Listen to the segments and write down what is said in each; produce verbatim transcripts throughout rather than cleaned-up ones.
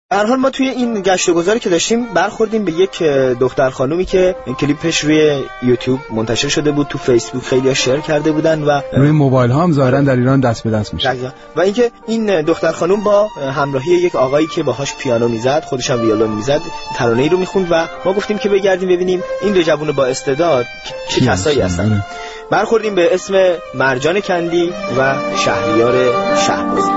در حال ما توی این گشت و گذاری که داشتیم برخوردیم به یک دختر خانومی که کلیپش روی یوتیوب منتشر شده بود، تو فیسبوک خیلی‌ها شیر کرده بودن و روی موبایل ها هم ظاهرا در ایران دست به دست میشه. و اینکه این دختر خانوم با همراهی یک آقایی که باهاش پیانو میزد، خودش هم ویولون میزد، ترانه‌ای رو میخوند و ما گفتیم که بگردیم ببینیم این دو جوون با استعداد چه کسایی هستن. برخوردیم به اسم مرجان کندی و شهریار شهبازی.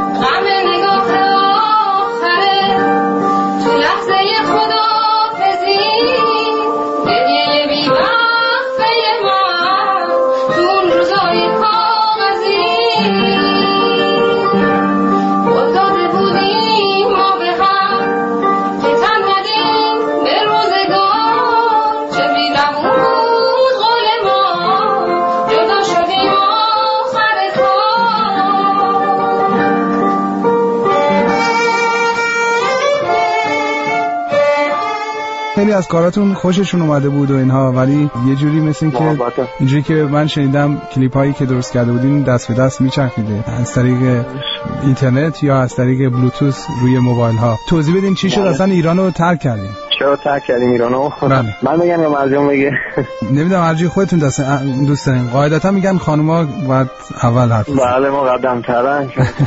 خیلی از کاراتون خوششون اومده بود و اینها، ولی یه جوری مثل این که اینجوری که من شنیدم کلیپ هایی که درست کرده بودین دست به دست میچرخیده از طریق اینترنت یا از طریق بلوتوث روی موبایل ها. توضیح بدین چی شد اصلا ایرانو ترک کردین؟ چرا ترک کردیم ایرانو؟ بله. من بگم یا مرجان بگه؟ نمیدونم، هرچی خودتون دست دوست دارین. قاعدتا میگن خانوما باید اول حرف بزنن. بله ما قدم ترن.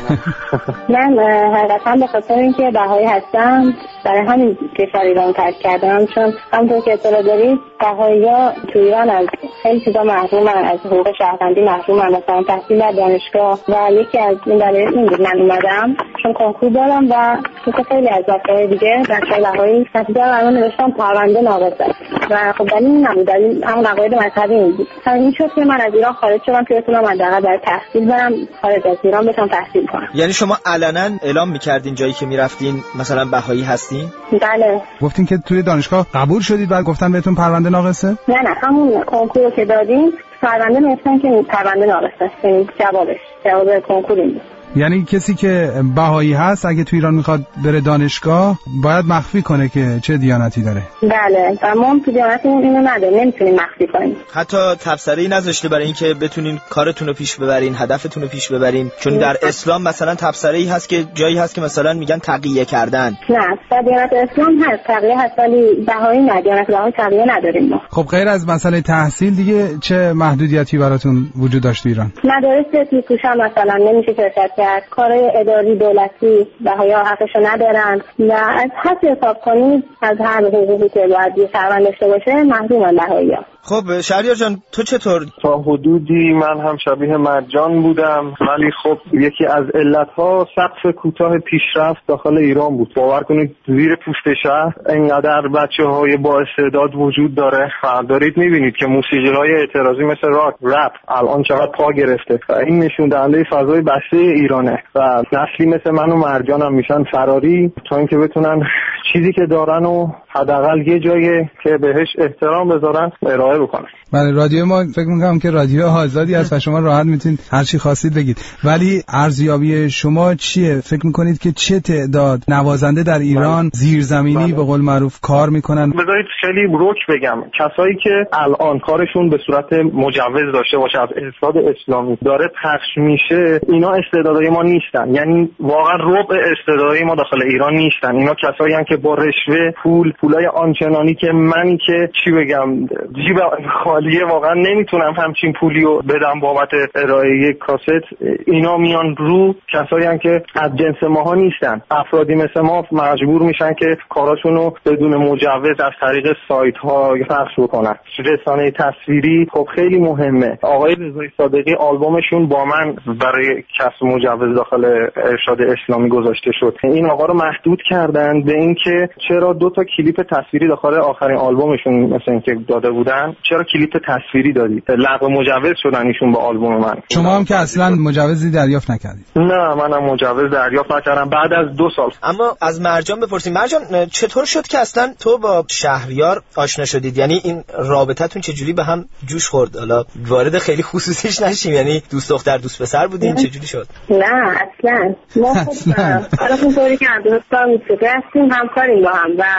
من حقیقتا به خاطر اینکه بهایی هستم برای همین کشور ایران ترک کردم، چون همونطور که اطلاع دارید بهایی‌ها تو ایران از خیلی چیزا محرومن، از حقوق شهروندی محرومن، مثلا تحصیل در دانشگاه و یکی از این دلایل این بود من اومدم چون کنکور دارم و مثل خیلی از دفعه دیگه بچه‌های بهایی نتیجه برام نوشتم پرونده ناقصه و خب دلیل این نبود، دلیل همون عقاید مذهبی این بود. همین شد که من از ایران خارج شدم که بتونم حداقل برای تحصیل برم خارج از ایران بتونم تحصیل کنم. یعنی شما علنا اعلام می‌کردین جایی که می‌رفتین مثلا بهایی هستین؟ بله. گفتین که توی دانشگاه قبول شدید بعد گفتن بهتون پرونده ناقصه؟ نه نه همون کنکور که دادیم پرونده نوشتن که پرونده ناقصه، یعنی جوابش جواب کنکور این بود. یعنی کسی که بهایی هست اگه تو ایران میخواد بره دانشگاه باید مخفی کنه که چه دیانتی داره. بله و ما تو دیانتمون اینو نداریم، نمیتونیم مخفی کنیم. حتی تبصره‌ای نذاشته برای اینکه بتونین کارتون رو پیش ببرین، هدفتون رو پیش ببرین، چون در اسلام مثلا تبصره‌ای هست که جایی هست که مثلا میگن تقیه کردن. نه در دیانت اسلام هست تقیه هست ولی بهایی نه، دیانت بهایی تقیه نداریم ما. خب غیر از مسئله تحصیل دیگه چه محدودیتی براتون وجود داشت تو ایران؟ مدارس پیش‌پوشان مثلا نمیشه شرکت کرد، کارهای اداری دولتی بهایی‌ها حقشو ندارن و از حد حساب کنید از هر حقوقی که باید یه شهروند داشته باشه محرومن بهایی‌ها. خب شهریار جان تو چطور؟ تا حدودی من هم شبیه مرجان بودم، ولی خب یکی از علتها سقف کوتاه پیشرفت داخل ایران بود. باور کنید زیر پوست شهر انقدر بچه‌های با استعداد وجود داره و دارید می‌بینید که موسیقی‌های اعتراضی مثل راک، رپ الان چقدر پا گرفته و این نشون دهنده فضای بسته ایرانه و نسلی مثل من و مرجان هم میشن فراری تا اینکه بتونن چیزی که دارن و حداقل یه جایی که بهش احترام بذارن ارائه بکنن. بله رادیو ما فکر می‌کنم که رادیو آزادی است و شما راحت میتونید هر چی خواستید بگید، ولی ارزیابی شما چیه؟ فکر می‌کنید که چه تعداد نوازنده در ایران زیرزمینی به قول معروف کار میکنن؟ بذارید خیلی روک بگم، کسایی که الان کارشون به صورت مجوز داشته باشه از ارشاد اسلامی داره پخش میشه، اینا استعدادای ما نیستن، یعنی واقعا ربع استعدادای ما داخل ایران نیستن. اینا کسایی هستن که با رشوه پول پولای آنچنانی که منی که چی بگم جیب خالیه واقعا نمیتونم همچین پولیو بدم بابت ارائه یک کاست، اینا میان رو کسایی هستن که از جنس ماها نیستن. افرادی مثل ما مجبور میشن که کاراشونو بدون مجوز از طریق سایت ها پخش بکنن. رسانه تصویری خب خیلی مهمه. آقای رضایی صادقی آلبومشون با من برای کسب مجوز داخل ارشاد اسلامی گذاشته شد. این آقا رو محدود کردن به اینکه چرا دو تا کلیپ تصویری داخل آخرین آلبومشون مثلا اینکه داده بودن، چرا کلیپ تصویری دادید؟ لغو مجوز شدن ایشون با آلبوم من. شما هم که اصلا مجوزی دریافت نکردید؟ نه منم مجوز دریافت نکردم بعد از دو سال. اما از مرجان بپرسیم، مرجان چطور شد که اصلا تو با شهریار آشنا شدید؟ یعنی این رابطتون چجوری به هم جوش خورد؟ حالا وارد خیلی خصوصیش نشیم، یعنی دوست دختر دوست پسر بودین چجوری شد؟ نه اصلا ما خود حالا اونطوری که دوستان موسیقی هستیم همکاریم با هم و همطور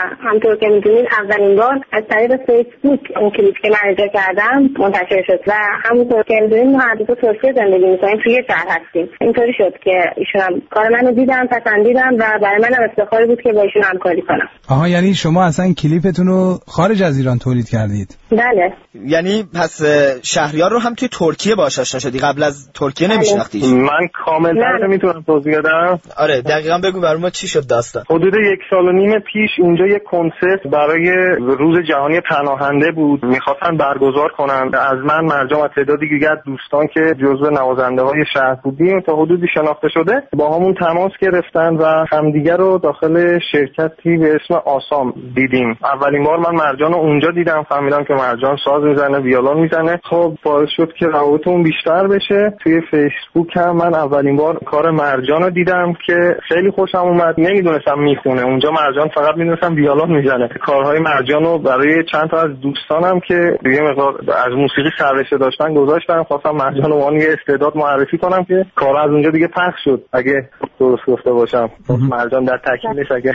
همونطور که میدونید اولین بار از طریق فیسبوک اون کلیپ که من اجرا کردم منتشر شد و همونطور که میدونید ما هر دو تا ترکیه زندگی میکنیم، توی شهر هستیم. اینطوری شد که ایشون هم کار منو دیدن، پسندیدن و برای منم افتخاری بود که با ایشون همکاری کنم. آها، یعنی شما اصلا کلیپتون رو خارج از ایران تولید کردید؟ بله. یعنی پس شهریار رو هم توی ترکیه باهاش آشنا شدی، قبل از ترکیه نمیشناختیش؟ من کاملا میتونم توضیح بدم. آره دقیقاً بگو برام ما چی شد داستان. حدود یک سال و نیم پیش اینجا یک کنسرت برای روز جهانی پناهنده بود، میخواستن برگزار کنن. از من، مرجان و تعدادی دیگر دوستان که جزو نوازنده های شهر بودیم تا حدودی شناخته شده با همون تماس گرفتن و همدیگر رو داخل شرکتی به اسم آسام دیدیم. اولین بار من مرجان رو اونجا دیدم، فهمیدم که مرجان ساز میزنه، ویولون میزنه. خب باعث شد که روابطمون بیشتر بشه. توی فیسبوک هم من اولین بار کار مرجان رو دیدم که خیلی خوشم اومد. نمیدونستم میخونه اونجا، مرجان فقط میدونستم ویولون میزنه. کارهای مرجان رو برای چند تا از دوستانم که دیگه مقدار از موسیقی سررشته داشتن گذاشتم. خواستم مرجان رو وان یه استعداد معرفی کنم که کار از اونجا دیگه پخش شد، اگه درست گفته باشم. مرجان در تکمیلش اگه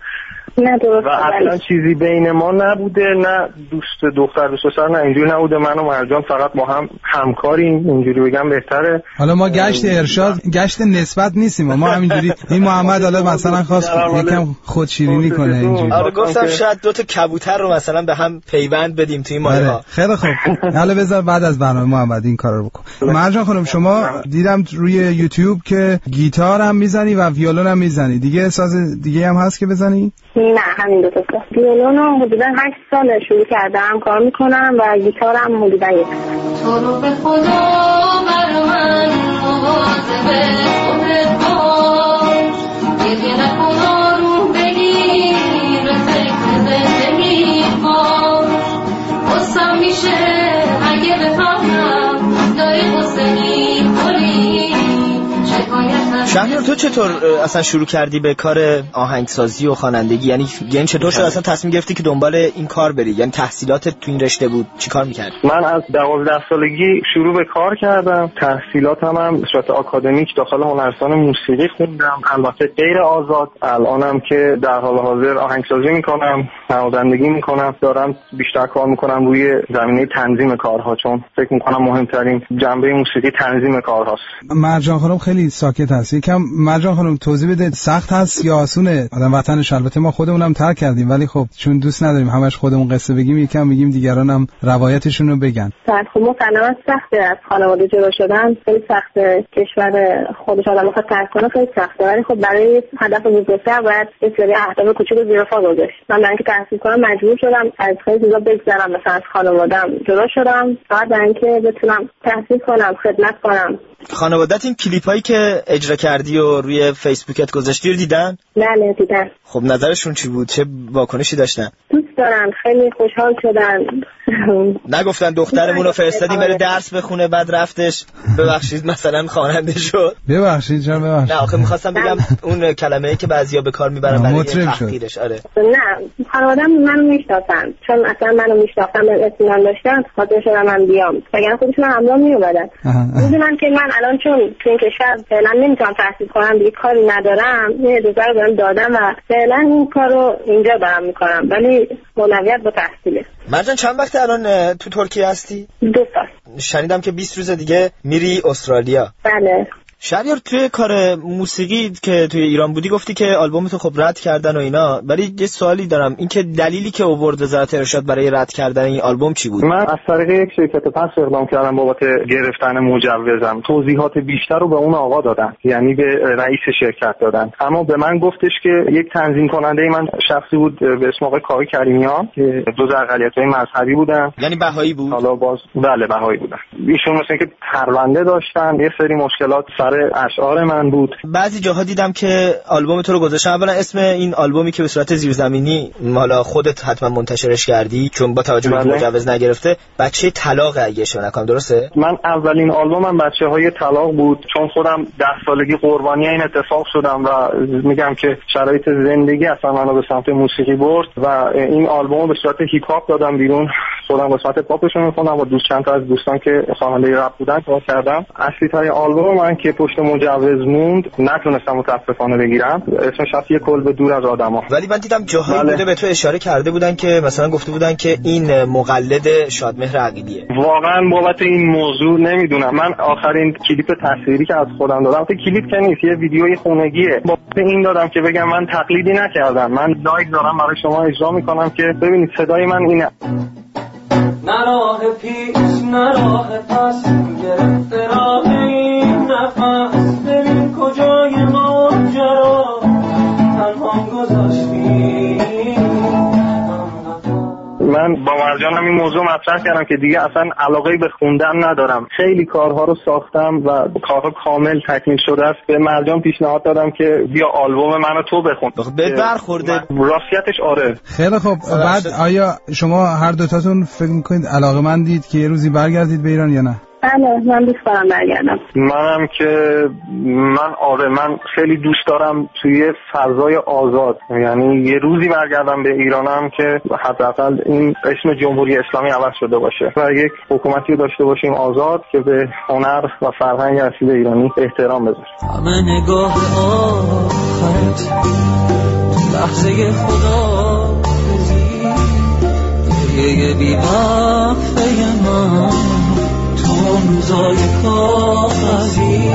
نه درست و اصلا چیزی بین ما نبوده، نه دوست دختر دوست پسر، نه اینجوری نبوده. من و مرجان فقط با هم همکاریم، اینجوری بگم بهتره. حالا ما گشت ارشاد گشت نسبت نیستیم، ما همینجوری این محمد حالا مثلا خواست یکم خودشیرینی کنه اینجوری. آره گفتم شاید دو تا کبوتر رو مثلا به هم پیوند بدیم توی مایه ها. خیلی خوب، حالا بذار بعد از برنامه محمد این کارو بکن. مرجان خانم شما دیدم روی یوتیوب که گیتار هم میزنی و ویولون هم میزنی، دیگه ساز دیگه هم هست که بزنی؟ نه همین دو تا. ویولون رو حدودا هشت سال شروع کردم کار میکنم و گیتار هم حدودا یک سال. تو رو به خدا بر من مواظب خودت باش، گریه نکن آروم بگیر فکر زندگی باش. قصم میشه اگه بفهمم داری قصه میکنی. شهریار تو چطور اصلا شروع کردی به کار آهنگسازی و خوانندگی؟ یعنی یعنی چطور شد اصلا تصمیم گرفتی که دنبال این کار بری؟ یعنی تحصیلاتت تو این رشته بود؟ چی کار می‌کردی؟ من از دوازده سالگی شروع به کار کردم. تحصیلاتم هم به صورت آکادمیک داخل هنرستان موسیقی خوندم، البته غیر آزاد. الانم که در حال حاضر آهنگسازی می‌کنم، نوازندگی می‌کنم، دارم بیشتر کار می‌کنم روی زمینه تنظیم کارها، چون فکر می‌کنم مهمترین جنبه موسیقی تنظیم کارهاست. مرجان خانم خیلی ساکت هست. یکم مرجان خانم توضیح بده، سخت هست یا آسونه آدم وطنش؟ البته ما خودمونم ترک کردیم ولی خب چون دوست نداریم همش خودمون قصه بگیم، یکم میگیم دیگران هم روایتشون رو بگن. خب مثلا سخته از خانواده جدا شدن، خیلی سخته. کشور خودش آدم بخواد ترک کنه خیلی سخته، ولی خب برای هدف بزرگتر باید یه سری اهداف کوچیک زیر پا گذاشت. من برای اینکه تحصیل کنم مجبور شدم از خیلی چیزا بگذرم، مثلا از خانواده‌ام جدا شدم فقط برای اینکه بتونم تحصیل کنم، خدمت کنم. خانوادت این کلیپایی که اجرا کردی و روی فیسبوکت گذاشتی رو دیدن؟ بله دیدن. خب نظرشون چی بود؟ چه واکنشی داشتن؟ دوست دارن، خیلی خوشحال شدن. نگفتن دخترمون رو فرستادیم بره درس بخونه بعد رفتش ببخشید مثلا خواننده شد؟ ببخشید چرا ببخشید؟ نه آخه می‌خواستم بگم اون کلمه‌ای که بعضیا به کار میبرن برای تحقیرش. آره نه خانواده‌ام منو میشناسن، چون اصلا منو میشناختن، اطمینان داشتن، خاطر شدم من بیام، وگرنه خودشون همراه میومدن. میدونن که من الان چون تو این کشور فعلا نمیتونم تحصیل کنم، دیگه کاری ندارم، یه دو تا رو دادم و فعلا این کارو اینجا دارم میکنم، ولی اولویت با تحصیله. مرجان چند وقت الان تو ترکیه هستی؟ دو سال. شنیدم که بیست روز دیگه میری استرالیا. بله. شهریار توی کار موسیقی که توی ایران بودی گفتی که آلبومتو خب رد کردن و اینا، ولی یه سوالی دارم، این که دلیلی که آورد وزارت ارشاد برای رد کردن این آلبوم چی بود؟ من از طریق یک شرکت پس اقدام کردم بابت گرفتن مجوزم. توضیحات بیشتر رو به اون آقا دادن، یعنی به رئیس شرکت دادن، اما به من گفتش که یک تنظیم کننده من شخصی بود به اسم آقای کاوی کریمیان که جزء اقلیت‌های مذهبی بودن. یعنی بهایی بود؟ حالا باز بله بهایی بودن. ایشون مثلا که پرونده داشتن، یه سری مشکلات اشعار من بود. بعضی جاها دیدم که آلبوم تو رو گذاشتن، اولا اسم این آلبومی که به صورت زیرزمینی حالا خودت حتما منتشرش کردی چون با توجه به مجوز نگرفته، بچه طلاق اگه اشتباه نکنم، درسته؟ من اولین آلبومم بچه‌های طلاق بود، چون خودم ده سالگی قربانی این اتفاق شدم و میگم که شرایط زندگی اصلا منو به سمت موسیقی برد و این آلبومو به صورت هیپ هاپ دادم بیرون خودم قسمت پاپشون میخونم با دوست چند تا از دوستان که خواننده رپ بودن کار کردم. اصلی تای آلبوم من که پشت مجوز موند نتونستم متاسفانه بگیرم، اسمش هست یه کلبه دور از آدما. ولی من دیدم جاهایی بله. بوده به تو اشاره کرده بودن که مثلا گفته بودن که این مقلد شادمهر عقیلیه. واقعا بابت این موضوع نمیدونم. من آخرین کلیپ تصویری که از خودم دادم، تو کلیپ که نیست، یه ویدیوی خونگیه، بابت این دادم که بگم من تقلیدی نکردم، من لایو دارم برای شما اجرا میکنم که ببینید صدای من اینه. نه راه پیش نه راه پس گرفته راه این نفس، ببین کجای ماجرا تنها گذاشتی. من با مرجان هم این موضوع مطرح کردم که دیگه اصلا علاقه به خوندن ندارم. خیلی کارها رو ساختم و کارها کامل تکمیل شده است. به مرجان پیشنهاد دادم که بیا آلبوم منو تو بخون. به برخورده راستیتش آره. خیلی خوب. بعد آیا شما هر دوتاتون فکر میکنید علاقه‌مندید که یه روزی برگردید به ایران یا نه؟ بله من دوست دارم برگردم. منم که من آره من خیلی دوست دارم توی فضای آزاد، یعنی یه روزی برگردم به ایرانم که حداقل این اسم جمهوری اسلامی عوض شده باشه و یک حکومتی داشته باشیم آزاد که به هنر و فرهنگ اصیل ایرانی احترام بذاره. همه نگاه آخرت لحظه خدا بزی یه بی وقفه من تو روزای کاغذی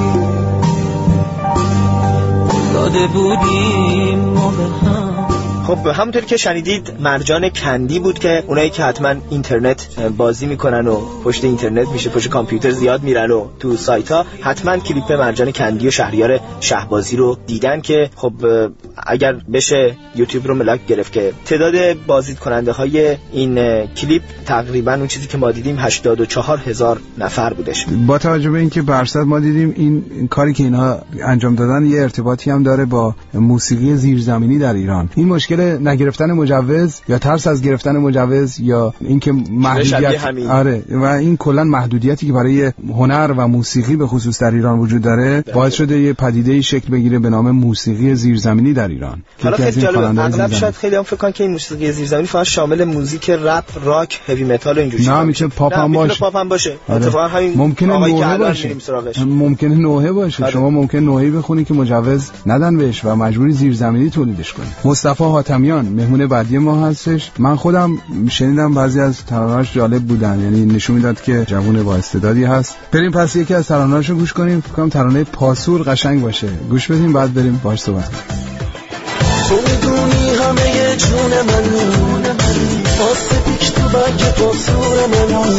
داده بودیم ما به هم. خب همونطور که شنیدید مرجان کندی بود که اونایی که حتما اینترنت بازی میکنن و پشت اینترنت میشه پشت کامپیوتر زیاد میرن و تو سایت ها حتما کلیپ مرجان کندی و شهریار شهبازی رو دیدن که خب اگر بشه یوتیوب رو ملاک گرفت که تعداد بازدید کننده های این کلیپ تقریبا اون چیزی که ما دیدیم هشتاد و چهار هزار نفر بودش. با توجه به اینکه برصد ما دیدیم این کاری که اینها انجام دادن یه ارتباطی هم داره با موسیقی زیرزمینی در ایران. این مشکل نگرفتن مجوز یا ترس از گرفتن مجوز یا اینکه محدودیت آره و این کلا محدودیتی که برای هنر و موسیقی به خصوص در ایران وجود داره باعث شده یه پدیده‌ای شکل بگیره به نام موسیقی زیرزمینی در ایران. حالا خیلی جالب، اغلب شاید خیلی هم فکر کنن که این موسیقی زیرزمینی فقط شامل موزیک رپ، راک، هوی متال و اینجوری نه میشه پاپ هم باشه. پاپ هم باشه. آره. اتفاقا همین ممکنه نوحه باشه. ممکنه نوحه باشه. آره. شما ممکنه نوحه‌ای بخونی که مجوز ندن بهش و مجبوری زیرزمینی تولیدش کنی. مصطفی حاتمیان مهمون بعدی ما هستش. من خودم شنیدم بعضی از ترانه‌هاش جالب بودن، یعنی نشون میداد که جوون با استعدادی هست. بریم پس یکی از ترانه‌هاشو گوش کنیم. فکر کنم ترانه پاسور قشنگ باشه. گوش بدیم بعد بریم باهاش صحبت کنیم. تو میدونی همه جون من واسه پیش تو بک پاسور من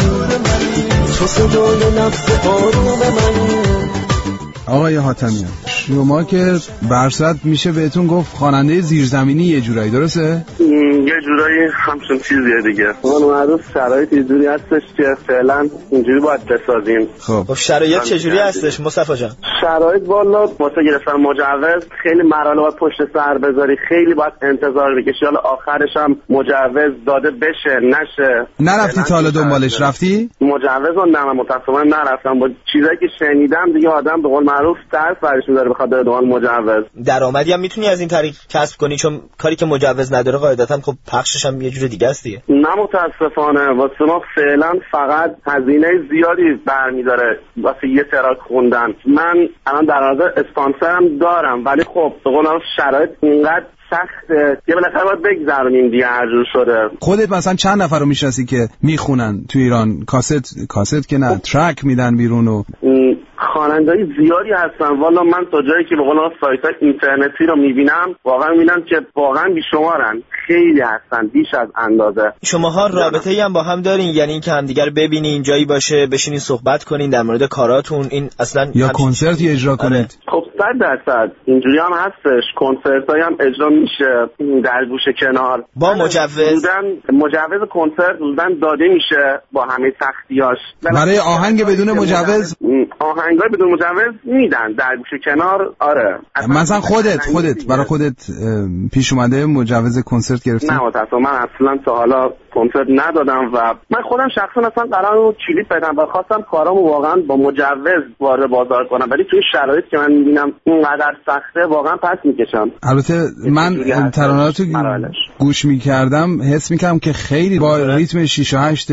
تو صدای نفس آروم من. آقای حاتمیان شما که برصد میشه بهتون گفت خواننده زیرزمینی یه جورایی، درسته؟ یه جورایی همچون چیزیه دیگه. اون معروف شرایط اینجوری هستش که فعلا اینجوری باید بسازیم. خب خب شرایط چجوری هستش مصطفی جان؟ شرایط والا واسه گرفتن مجوز خیلی مراحل باید پشت سر بذاری، خیلی باید انتظار بکشی، حالا آخرش هم مجوز داده بشه نشه. نرفتی تا حالا دنبالش؟ رفتی؟ مجوز رو نه متأسفانه نرفتم. با چیزایی که شنیدم دیگه آدم به قول معروف ترس برش می‌داره بخواد بره دنبال مجوز. درآمدی هم میتونی از این طریق کسب کنی، چون کاری که مجوز نداره قاعدتاً خب پخشش هم یه جور دیگه است دیگه. نه متاسفانه واسه ما فعلا فقط هزینه زیادی برمی‌داره واسه یه تراک خوندن. من الان در حاضر اسپانسرم دارم ولی خب به قول معروف شرایط اینقدر سخته یه بالاخره باید بگذرونیم دیگه هر جور شده. خودت مثلا چند نفر رو میشناسی که میخونن تو ایران؟ کاست کاست که نه ترک میدن بیرون و خواننده‌های زیادی هستن. والا من تا جایی که به قول سایت‌های اینترنتی رو میبینم واقعا میبینم که واقعا بیشمارن، خیلی هستن بیش از اندازه. شماها رابطه‌ای هم با هم دارین، یعنی اینکه همدیگر ببینین، جایی باشه بشینین صحبت کنین در مورد کاراتون، این اصلا یا کنسرتی اجرا کنید؟ خب صد درصد اینجوری هم هستش، کنسرتایی هم اجرا میشه در گوشه کنار با مجوز. مجوز کنسرت بودن داده میشه با همه سختیاش. برای آهنگ بدون مجوز آهنگای بدون مجوز میدن در گوشه کنار. آره مثلا خودت خودت برای خودت پیش اومده مجوز کنسرت گرفتی؟ نه متأسفانه من اصلا تا حالا کنسرت ندادم و من خودم شخصا اصلا قرارم کلیپ بدم و خواستم کارامو واقعا با مجوز وارد بازار کنم، ولی توی شرایطی که من میبینم اینقدر سخته واقعا پس میکشم. البته من ترانه‌هاتو گوش میکردم حس میکردم که خیلی با ریتم شش و هشت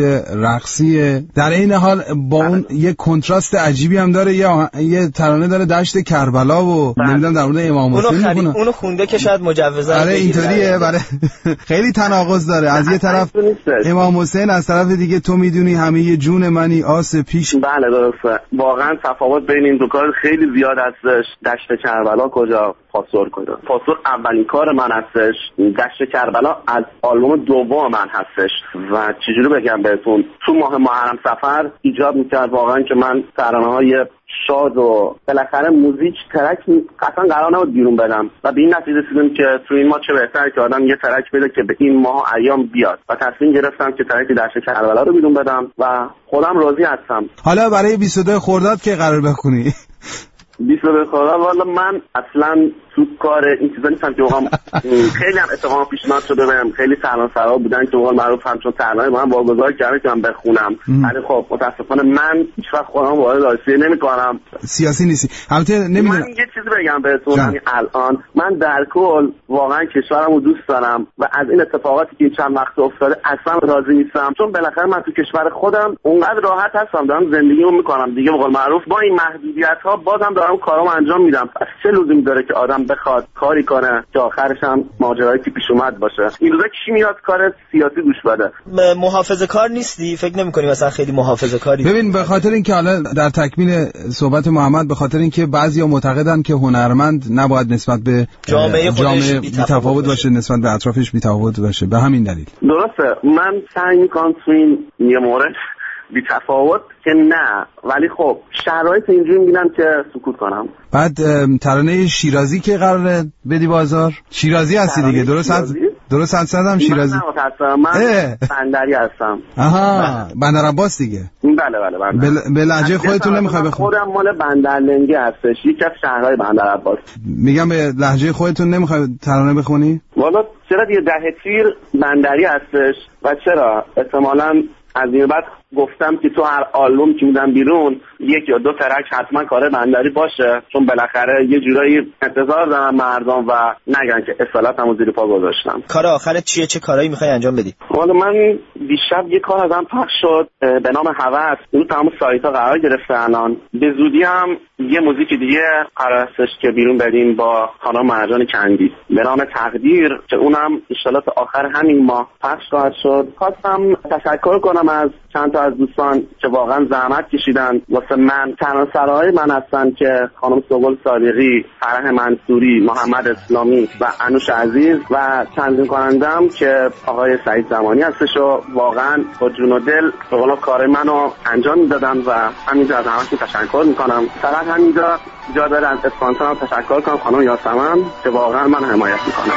رقصیه، در این حال با اون یه کنتراست عجیبی هم داره. یا یه ترانه داره دشت کربلا و نمیدونم در مورد امام حسین میخونه. اونو خونده که شاید مجوزا آره اینطوریه. برای خیلی تناقض داره، از یه طرف امام حسین، از طرف دیگه تو میدونی همه جون منی آس پیش. بله درسته، واقعا تفاوت بین این دو کار خیلی زیاد هستش. دشت کربلا کجا، پاسور کجا؟ پاسور اولین کار من هستش، دشت کربلا از آلبوم دوم من هستش. و چجوری بگم بهتون، تو ماه محرم سفر ایجاب میکرد واقعا که من ترانه‌های شاد و بالاخره موزیک ترک قطعا قرار نبود بیرون بدم و به این نتیجه رسیدم که تو این ماه چه بهتر که آدم یه ترک بده که به این ماه ایام بیاد و تصمیم گرفتم که ترک دشت کربلا رو بیرون بدم و خودم راضی هستم. حالا برای بیست و دو خرداد که قرار بخونی؟ بیست و دو خرداد والا من اصلا تو کار این چیزا نیستم که واقعا خیلی هم اتفاقا پیشنهاد شده بهم، خیلی سرانسرا بودن که واقعا معروف هم چون ترانه با من واگذار کردن که من بخونم، ولی خب متاسفانه من هیچ وقت خودم وارد راستی نمی‌کنم. سیاسی نیستی. البته نمیدونم. من یه چیزی بگم بهتون، همین الان من در کل واقعا کشورمو دوست دارم و از این اتفاقاتی که چند وقت افتاده اصلا راضی نیستم، چون بالاخره من تو کشور خودم اونقدر راحت هستم، دارم زندگیمو می‌کنم دیگه، به قول معروف با این محدودیت‌ها بازم دارم کارامو انجام میدم. پس چه لزومی داره که آدم بخواد کاری کنه که آخرش هم ماجرایی که پیش اومد باشه؟ این روزا کی میاد کار سیاسی گوش بده؟ محافظه‌کار نیستی؟ فکر نمی‌کنی مثلا خیلی محافظه‌کاری؟ ببین به خاطر اینکه حالا در تکمیل صحبت محمد، به خاطر اینکه بعضیا معتقدن که هنرمند نباید نسبت به جامعه خودش بی‌تفاوت باشه، نسبت به اطرافش بی‌تفاوت باشه، به همین دلیل. درسته، من سعی می‌کنم تو این یه مورد بی تفاوت که نه، ولی خب شرایط اینجوری می‌بینم که سکوت کنم. بعد ترانه شیرازی که قراره بدی بازار، شیرازی هستی دیگه، درست هست؟ درست هست هم شیرازی. من متأسفم، من بندری هستم. آها، بندر عباس دیگه. بله بله بله. به لهجه خودتون نمیخوای بخونی؟ خودم مال بندرلنگی هستش، یکی از شهرهای بندر عباس. میگم به لهجه خودتون نمیخوای ترانه بخونی؟ والا چرا دیگه، ده تیر بندری هستش و چرا احتمالاً از این بعد گفتم که تو هر آلبوم که میدم بیرون یک یا دو ترک حتما کار بندری باشه، چون بالاخره یه جورایی انتظار دارم مردم و نگن که اصالتمو زیر پا گذاشتم. کار آخرت چیه؟ چه کارایی میخوای انجام بدی؟ والا من دیشب یه کار ازم پخش شد به نام هوس، اون تمام سایت‌ها قرار گرفته الان. به زودی هم یه موزیک دیگه قرار هستش که بیرون بدیم با خانم مرجان کندی به نام تقدیر که اونم ان شاءالله تا آخر همین ماه پخش خواهد شد. خواستم تشکر کنم از چند تا از دوستان که واقعا زحمت کشیدن واسه من. ترانه‌سراهای من هستن که خانم سوگل صادقی، فرح منصوری، محمد اسلامی و انوش عزیز و تنظیم کنندم که آقای سعید زمانی هستش و واقعا با جون و دل به قول کار منو انجام میدادن و همینجا از همه‌شون تشکر میکنم. فقط همینجا جا داره از اسپانسرم تشکر کنم، خانم یاسمن که واقعا من حمایت میکنم.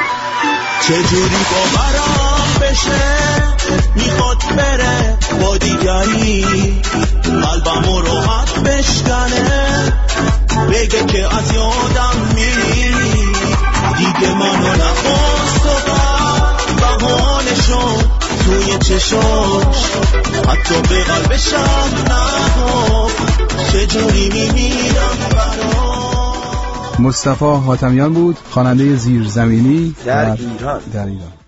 چجوری باورم بشه میخواد بره با دیگری، قلبمو راحت بشکنه، بگه که از یادم میری، دیگه منو نخواست و بهانشو توی چشاش، حتی به قلبشم نگفت چجوری میمیرم برام. مصطفی حاتمیان بود، خواننده زیرزمینی در ایران. در ایران.